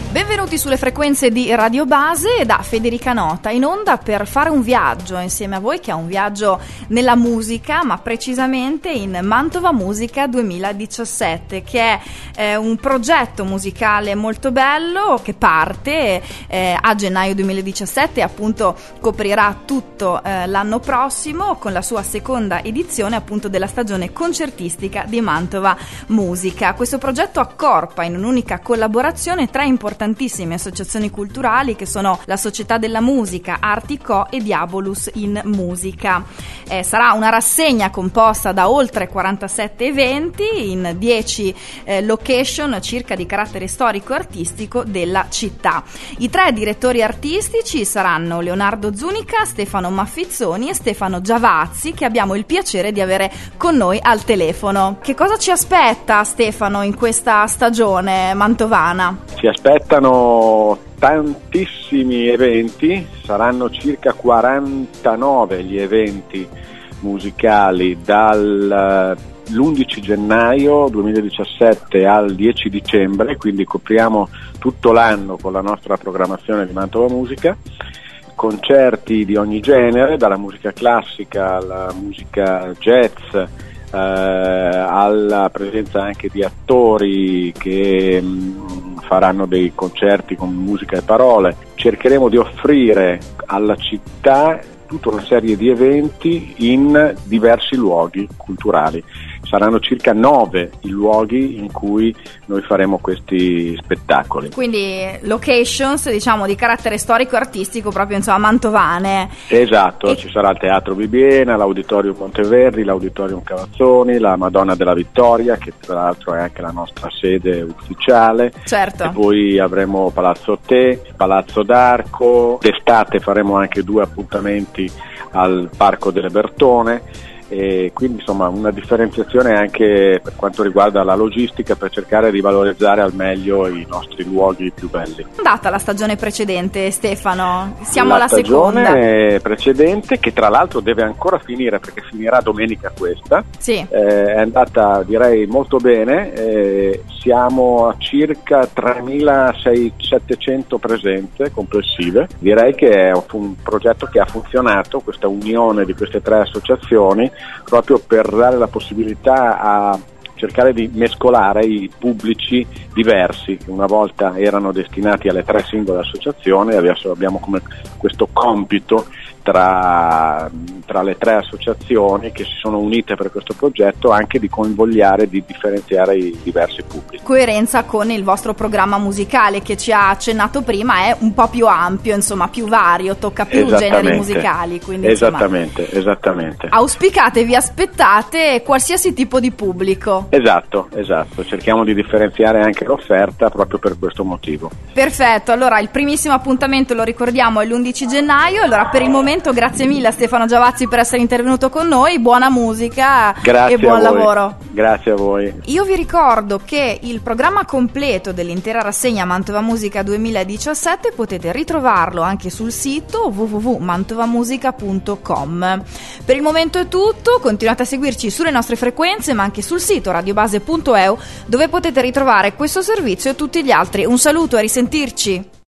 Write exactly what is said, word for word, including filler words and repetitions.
Benvenuti sulle frequenze di Radio Base da Federica Nota, in onda per fare un viaggio insieme a voi, che è un viaggio nella musica, ma precisamente in Mantova Musica duemiladiciassette, che è eh, un progetto musicale molto bello che parte eh, a gennaio duemiladiciassette e appunto coprirà tutto eh, l'anno prossimo con la sua seconda edizione appunto della stagione concertistica di Mantova Musica. Questo progetto accorpa in un'unica collaborazione tre importanti tantissime associazioni culturali, che sono la Società della Musica, Artico e Diabolus in Musica. Eh, sarà una rassegna composta da oltre quarantasette eventi in dieci eh, location circa di carattere storico e artistico della città. I tre direttori artistici saranno Leonardo Zunica, Stefano Maffizzoni e Stefano Giavazzi, che abbiamo il piacere di avere con noi al telefono. Che cosa ci aspetta, Stefano, in questa stagione mantovana? Ci aspettano tantissimi eventi, saranno circa quarantanove gli eventi musicali dall'undici gennaio duemiladiciassette al dieci dicembre, quindi copriamo tutto l'anno con la nostra programmazione di Mantova Musica. Concerti di ogni genere, dalla musica classica alla musica jazz, eh, alla presenza anche di attori che mh, faranno dei concerti con musica e parole. Cercheremo di offrire alla città tutta una serie di eventi in diversi luoghi culturali. Saranno circa nove i luoghi in cui noi faremo questi spettacoli. Quindi locations, diciamo, di carattere storico-artistico proprio, insomma, mantovane. Esatto, e... ci sarà il Teatro Bibiena, l'Auditorium Monteverdi, l'Auditorium Cavazzoni, la Madonna della Vittoria, che tra l'altro è anche la nostra sede ufficiale. Certo. E poi avremo Palazzo Te, Palazzo d'Arco. D'estate faremo anche due appuntamenti al Parco delle Bertone. E quindi insomma una differenziazione anche per quanto riguarda la logistica, per cercare di valorizzare al meglio i nostri luoghi più belli. Andata la stagione precedente, Stefano? Siamo la alla seconda. La stagione precedente, che tra l'altro deve ancora finire perché finirà domenica questa, sì. eh, è andata direi molto bene, eh, siamo a circa tremilasettecento presenze complessive. Direi che è un progetto che ha funzionato, questa unione di queste tre associazioni, proprio per dare la possibilità a cercare di mescolare i pubblici diversi che una volta erano destinati alle tre singole associazioni. Adesso abbiamo come questo compito tra, tra le tre associazioni che si sono unite per questo progetto, anche di convogliare, di differenziare i diversi pubblici. Coerenza con il vostro programma musicale, che ci ha accennato prima, è un po' più ampio, insomma più vario, tocca più generi musicali, quindi esattamente, insomma, esattamente. Auspicate, vi aspettate qualsiasi tipo di pubblico. Esatto, esatto, cerchiamo di differenziare anche l'offerta proprio per questo motivo. Perfetto, allora il primissimo appuntamento, lo ricordiamo, è l'undici gennaio. Allora per il momento grazie mille a Stefano Giavazzi per essere intervenuto con noi, buona musica grazie e buon a voi. lavoro. Grazie a voi. Io vi ricordo che il programma completo dell'intera rassegna Mantova Musica duemiladiciassette potete ritrovarlo anche sul sito w w w punto mantovamusica punto com. Per il momento è tutto, continuate a seguirci sulle nostre frequenze ma anche sul sito radiobase punto e u, dove potete ritrovare questo servizio e tutti gli altri. Un saluto e a risentirci.